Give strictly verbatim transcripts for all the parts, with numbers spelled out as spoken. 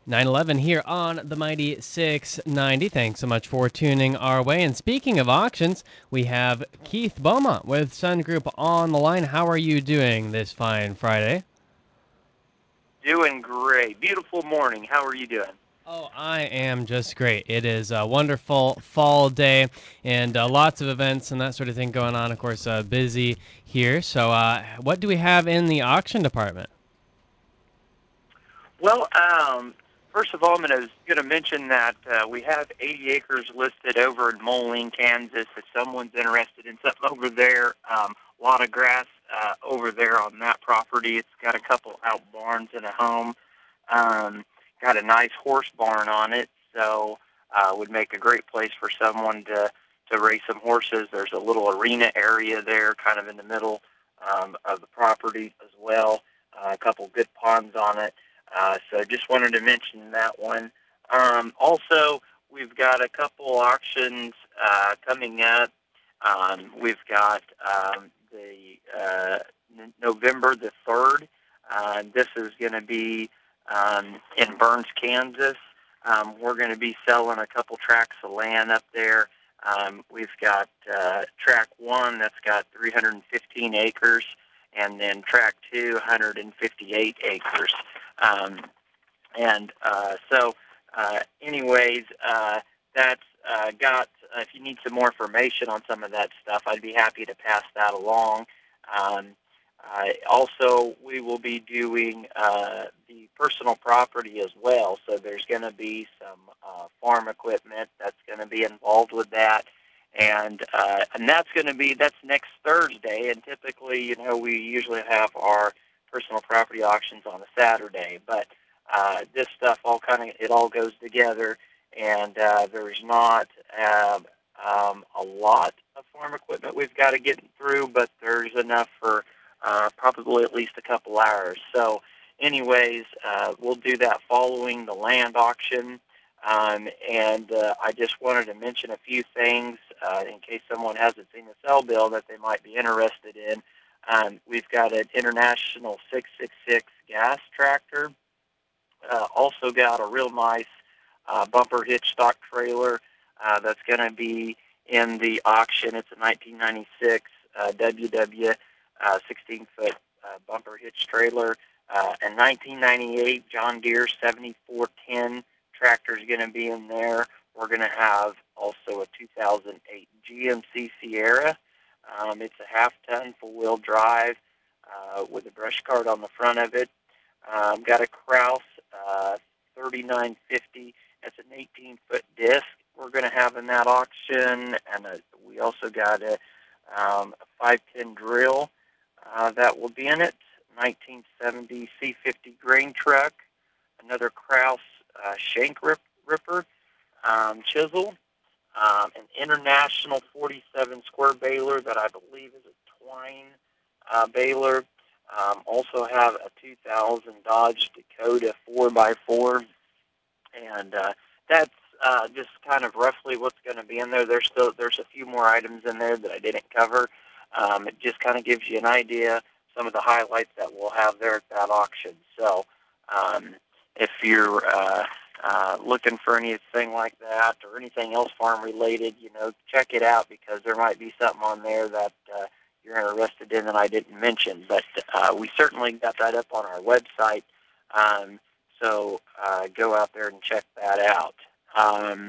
nine eleven here on the Mighty six ninety. Thanks so much for tuning our way. And speaking of auctions, we have Keith Beaumont with Sun Group on the line. How are you doing this fine Friday? Doing great. Beautiful morning. How are you doing? Oh, I am just great. It is a wonderful fall day and uh, lots of events and that sort of thing going on. Of course, uh, busy here. So uh, what do we have in the auction department? Well, um, first of all, I'm going to mention that uh, we have eighty acres listed over in Moline, Kansas. If someone's interested in something over there, um, a lot of grass uh, over there on that property. It's got a couple out barns and a home. Um, got a nice horse barn on it, so uh, would make a great place for someone to, to race some horses. There's a little arena area there kind of in the middle um, of the property as well. Uh, a couple good ponds on it. Uh, so just wanted to mention that one. Um, also, we've got a couple auctions uh, coming up. Um, we've got um, the uh, n- November the third. Uh, this is going to be um, in Burns, Kansas. Um, we're going to be selling a couple tracts of land up there. Um, we've got uh, track one that's got three hundred fifteen acres, and then track two, one hundred fifty-eight acres. Um, and uh, so, uh, anyways, uh, that's uh, got, uh, if you need some more information on some of that stuff, I'd be happy to pass that along. Um, uh, also, we will be doing uh, the personal property as well, so there's going to be some uh, farm equipment that's going to be involved with that. And uh, and that's going to be, that's next Thursday, and typically, you know, we usually have our personal property auctions on a Saturday, but uh, this stuff all kind of, it all goes together, and uh, there's not uh, um, a lot of farm equipment we've got to get through, but there's enough for uh, probably at least a couple hours. So anyways, uh, we'll do that following the land auction. Um, and uh, I just wanted to mention a few things uh, in case someone hasn't seen the sell bill that they might be interested in. Um, we've got an International six six six gas tractor. Uh, also got a real nice uh, bumper hitch stock trailer uh, that's going to be in the auction. It's a nineteen ninety-six uh, W W uh, sixteen-foot uh, bumper hitch trailer. Uh, a nineteen ninety-eight John Deere seventy-four ten tractor is going to be in there. We're going to have also a two thousand eight G M C Sierra. Um, it's a half-ton four-wheel drive uh, with a brush cart on the front of it. Um, got a Kraus uh, thirty-nine fifty. That's an eighteen-foot disc we're going to have in that auction. And a, we also got a, um, a five ten drill uh, that will be in it. nineteen seventy C fifty grain truck. Another Kraus uh, shank rip, ripper um, chisel. Um, an International forty-seven square baler that I believe is a twine uh, baler. Um, also have a two thousand Dodge Dakota four by four. And uh, that's uh, just kind of roughly what's going to be in there. There's still there's a few more items in there that I didn't cover. Um, it just kind of gives you an idea, some of the highlights that we'll have there at that auction. So um, if you're uh, uh, looking for anything like that or anything else farm related, you know, check it out because there might be something on there that uh, you're interested in that I didn't mention. But uh, we certainly got that up on our website, um, so uh, go out there and check that out. Um,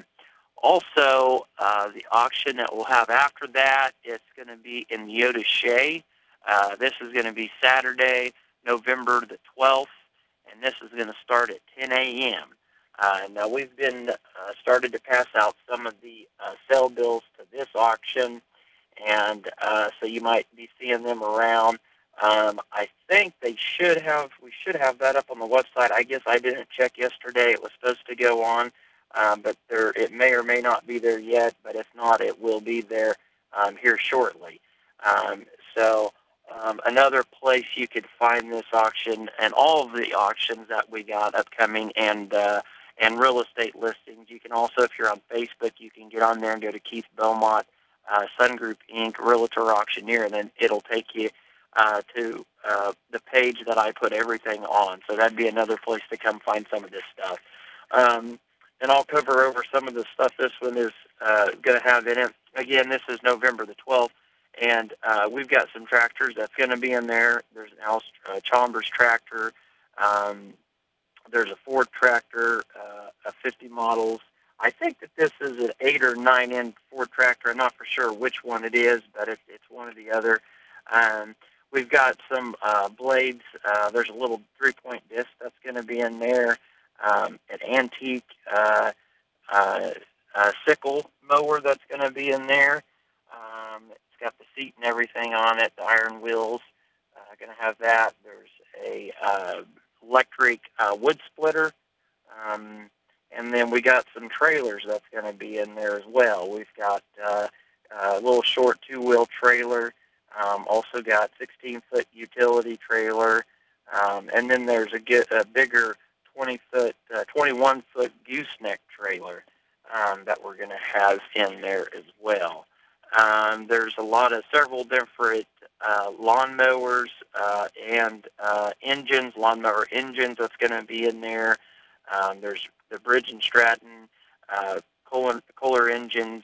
also, uh, the auction that we'll have after that, it's going to be in Neoda Shea. Uh, this is going to be Saturday, November the twelfth, and this is going to start at ten a.m. Uh, now, we've been uh, started to pass out some of the uh, sell bills to this auction, and uh, so you might be seeing them around. Um, I think they should have, we should have that up on the website. I guess I didn't check yesterday. It was supposed to go on, um, but there, it may or may not be there yet, but if not, it will be there um, here shortly. Um, so um, another place you could find this auction and all of the auctions that we got upcoming and uh, and real estate listings. You can also, if you're on Facebook, you can get on there and go to Keith Beaumont, uh, Sun Group Incorporated, Realtor Auctioneer, and then it'll take you uh, to uh, the page that I put everything on. So that'd be another place to come find some of this stuff. Um, and I'll cover over some of the stuff this one is uh, going to have in it. Again, this is November the twelfth, and uh, we've got some tractors that's going to be in there. There's an Al uh, Chalmers tractor. Um, there's a Ford tractor, uh, a fifty models. I think that this is an eight or nine in Ford tractor. I'm not for sure which one it is, but it, it's one or the other. Um, we've got some uh, blades. Uh, there's a little three-point disc that's going to be in there. Um, an antique uh, uh, uh, sickle mower that's going to be in there. Um, it's got the seat and everything on it, the iron wheels. Uh, going to have that. There's a uh, electric uh, wood splitter. Um, and then we got some trailers that's going to be in there as well. We've got uh, a little short two-wheel trailer. Um, also got sixteen-foot utility trailer. Um, and then there's a, get, a bigger twenty-foot, uh, twenty-one-foot gooseneck trailer um, that we're going to have in there as well. Um, there's a lot of several different uh, lawnmowers uh, and uh, engines, lawnmower engines that's going to be in there. Um, there's the Bridge and Stratton, uh, Kohler, Kohler engines.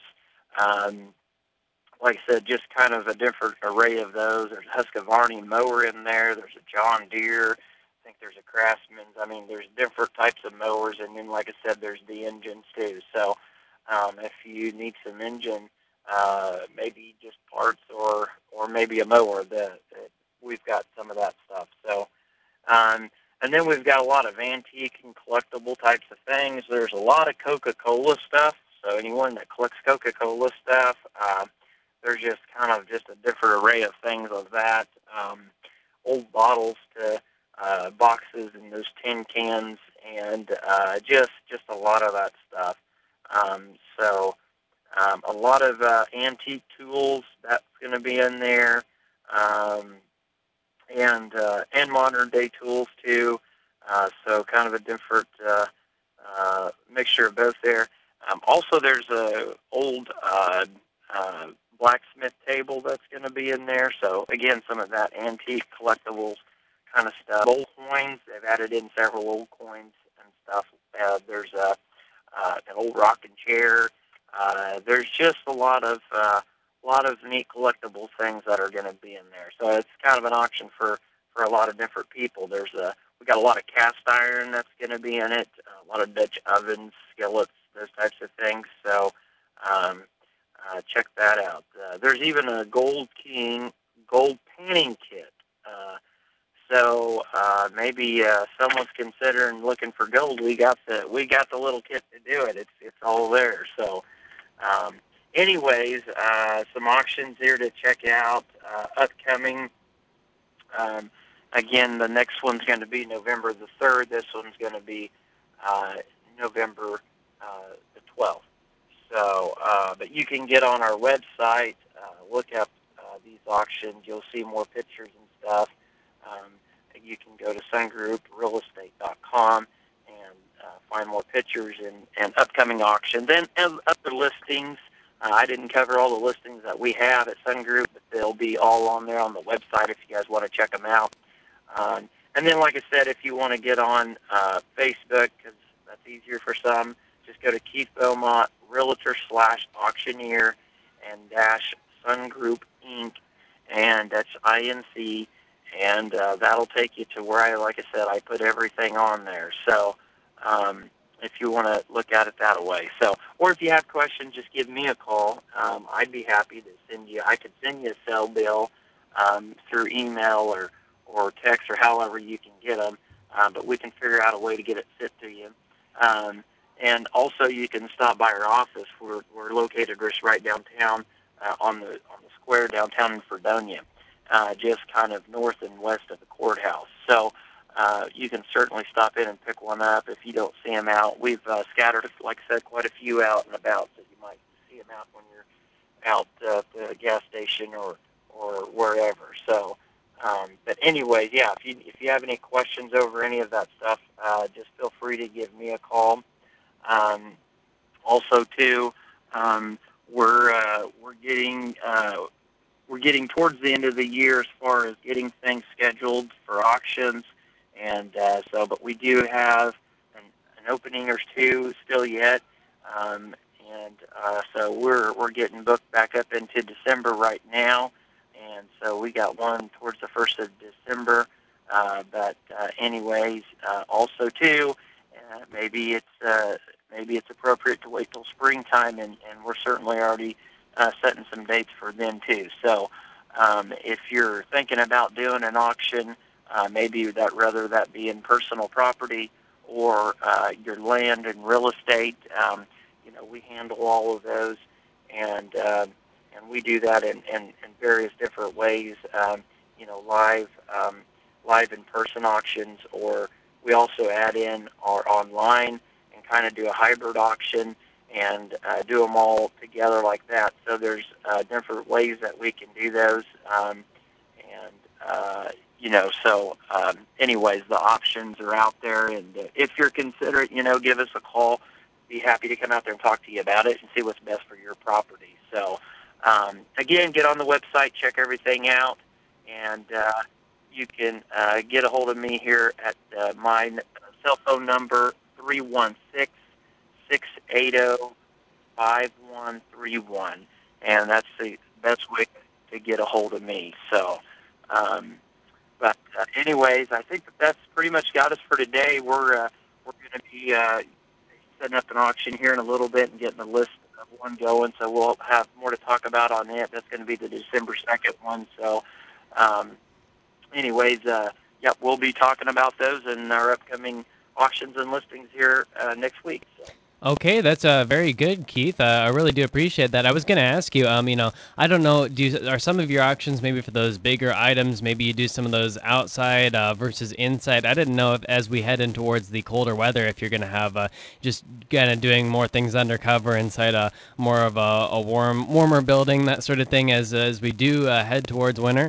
Um, like I said, just kind of a different array of those. There's a Husqvarna mower in there. There's a John Deere. I think there's a Craftsman's. I mean, there's different types of mowers, and then, like I said, there's the engines too. So um, if you need some engine, uh, maybe just parts or or maybe a mower, the, the, we've got some of that stuff. So, um, and then we've got a lot of antique and collectible types of things. There's a lot of Coca-Cola stuff. So anyone that collects Coca-Cola stuff, uh, there's just kind of just a different array of things of that. Um, old bottles to uh, boxes and those tin cans, and uh, just just a lot of that stuff. Um, so um, a lot of uh, antique tools that's going to be in there, um, and uh, and modern day tools too. Uh, so kind of a different uh, uh, mixture of both there. Um, also, there's a old uh, uh, blacksmith table that's going to be in there. So again, some of that antique collectibles kind of stuff. Old coins, they've added in several old coins and stuff. Uh, there's a, uh, an old rocking chair. Uh, there's just a lot of uh, a lot of neat collectible things that are going to be in there. So it's kind of an auction for, for a lot of different people. There's a we got a lot of cast iron that's going to be in it. A lot of Dutch ovens, skillets, those types of things. So um, uh, check that out. Uh, there's even a Gold King gold panning kit. Uh, so uh, maybe uh, someone's considering looking for gold. We got the we got the little kit to do it. It's it's all there. So, um, anyways, uh, some auctions here to check out. Uh, upcoming. Um, again, the next one's going to be November the third. This one's going to be uh, November uh, the twelfth. So, uh, but you can get on our website, uh, look up uh, these auctions. You'll see more pictures and stuff. Um, you can go to sungroup real estate dot com and uh, find more pictures and, and upcoming auctions and, and other listings. Uh, I didn't cover all the listings that we have at Sungroup, but they'll be all on there on the website if you guys want to check them out. Um, and then, like I said, if you want to get on uh, Facebook, because that's easier for some, just go to Keith Beaumont, Realtor slash Auctioneer, and dash Sungroup Inc, and that's I N C, and uh, that'll take you to where I, like I said, I put everything on there. So um, if you want to look at it that way. So, or if you have questions, just give me a call. Um, I'd be happy to send you, I could send you a cell bill um, through email or, or text or however you can get them, uh, but we can figure out a way to get it sent to you. Um, and also you can stop by our office. We're, we're located just right downtown uh, on the on the square downtown in Fredonia. Uh, just kind of north and west of the courthouse. So uh, you can certainly stop in and pick one up if you don't see them out. We've uh, scattered, like I said, quite a few out and about, so you might see them out when you're out uh, at the gas station or, or wherever. So, um, but anyway, yeah, if you if you have any questions over any of that stuff, uh, just feel free to give me a call. Um, also, too, um, we're uh, we're getting. Uh, We're getting towards the end of the year as far as getting things scheduled for auctions, and uh, so. But we do have an, a an opening or two still yet. Um, and uh, so we're we're getting booked back up into December right now. And so we got one towards the first of December. Uh, but uh, anyways, uh, also too, uh, maybe it's uh, maybe it's appropriate to wait till springtime, and, and we're certainly already uh, setting some dates for them too. So um, if you're thinking about doing an auction, uh, maybe that rather that be in personal property or uh, your land and real estate, um, you know, we handle all of those, and uh, and we do that in, in, in various different ways. Um, you know, live. Um, live in-person auctions, or we also add in our online and kind of do a hybrid auction and uh, do them all together like that. So there's uh, different ways that we can do those. Um, and, uh, you know, so um, anyways, the options are out there. And uh, if you're considerate, you know, give us a call. Be happy to come out there and talk to you about it and see what's best for your property. So, um, again, get on the website, check everything out, and uh, you can uh, get a hold of me here at uh, my cell phone number, three one six, six eight zero, five one three one. And that's the best way to get a hold of me. So, um, but uh, anyways, I think that that's pretty much got us for today. We're, uh, we're going to be uh, setting up an auction here in a little bit and getting a list of one going. So we'll have more to talk about on it. That's going to be the December second one. So, um, Anyways, uh, yeah, we'll be talking about those in our upcoming auctions and listings here uh, next week. So. Okay, that's uh, very good, Keith. Uh, I really do appreciate that. I was going to ask you, um, you know, I don't know, do you, are some of your auctions maybe for those bigger items? Maybe you do some of those outside uh, versus inside. I didn't know if, as we head in towards the colder weather, if you're going to have uh, just kind of doing more things undercover inside a more of a, a warm, warmer building, that sort of thing, as as we do uh, head towards winter.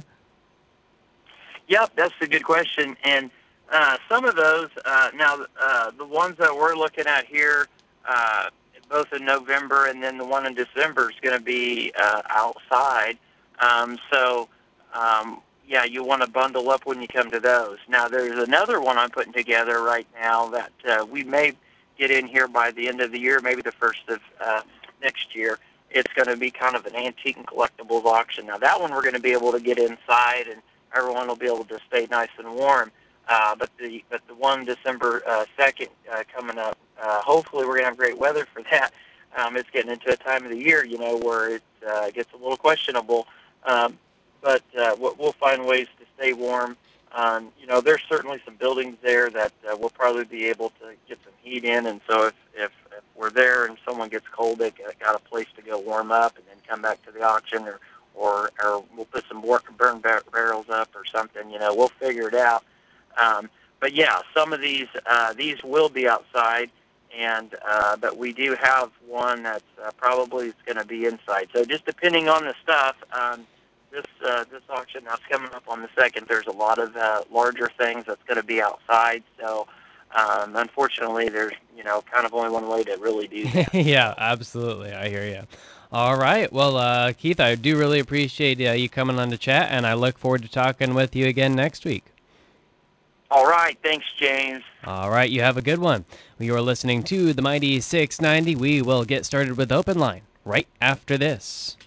Yep, that's a good question. And uh, some of those, uh, now uh, the ones that we're looking at here, uh, both in November and then the one in December is going to be uh, outside. Um, so, um, yeah, you want to bundle up when you come to those. Now, there's another one I'm putting together right now that uh, we may get in here by the end of the year, maybe the first of uh, next year. It's going to be kind of an antique and collectibles auction. Now, that one we're going to be able to get inside and everyone will be able to stay nice and warm. Uh, but the but the one December uh, second uh, coming up, uh, hopefully we're gonna have great weather for that. Um, it's getting into a time of the year, you know, where it uh, gets a little questionable. Um, but uh, we'll find ways to stay warm. Um, you know, there's certainly some buildings there that uh, we'll probably be able to get some heat in. And so if, if, if we're there and someone gets cold, they got a place to go warm up and then come back to the auction, or Or, or we'll put some work burn bar- barrels up or something. You know, we'll figure it out. Um, but yeah, some of these uh, these will be outside, and uh, but we do have one that's uh, probably going to be inside. So just depending on the stuff, um, this uh, this auction that's coming up on the second, there's a lot of uh, larger things that's going to be outside. So um, unfortunately, there's you know kind of only one way to really do that. Yeah, absolutely. I hear you. All right. Well, uh, Keith, I do really appreciate uh, you coming on to chat, and I look forward to talking with you again next week. All right. Thanks, James. All right. You have a good one. You are listening to the Mighty six ninety. We will get started with Open Line right after this.